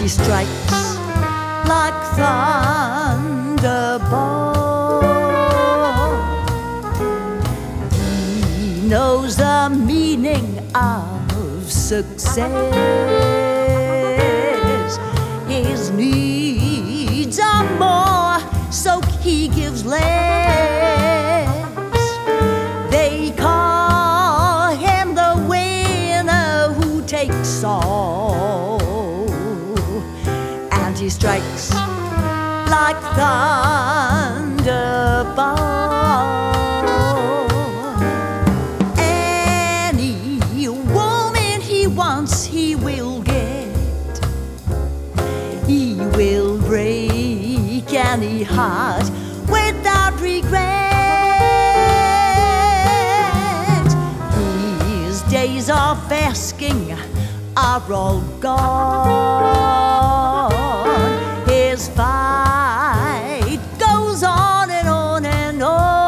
he strikes like thunderbolt. He knows the meaning of success. His needs are more, so he gives less. They call him the winner who takes all, and he strikes like thunderbolt. Any woman he wants, he will get. He will break any heart without regret. His days of asking are all gone. His fight goes on and on and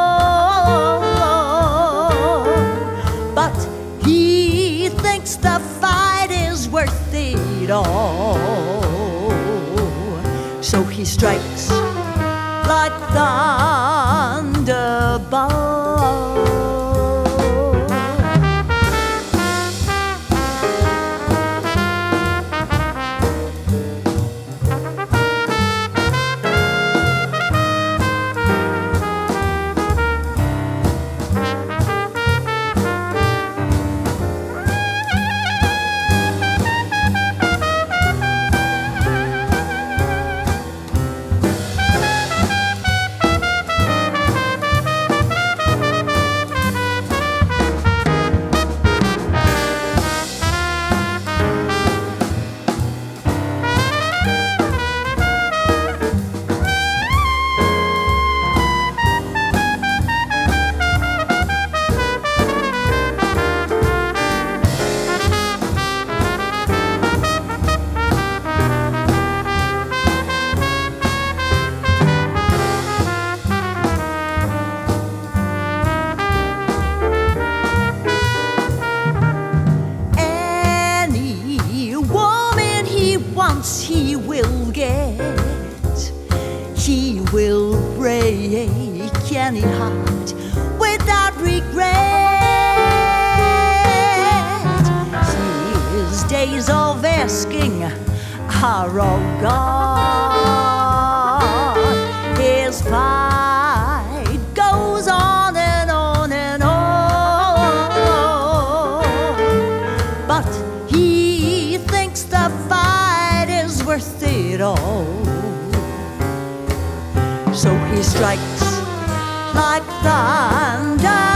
on. But he thinks the fight is worth it all. So he strikes like thunderbolt. He will get. He will break any heart without regret. His days of asking are all gone. His fight goes on and on and on. But he thinks the fight is worth it all. So he strikes like thunder.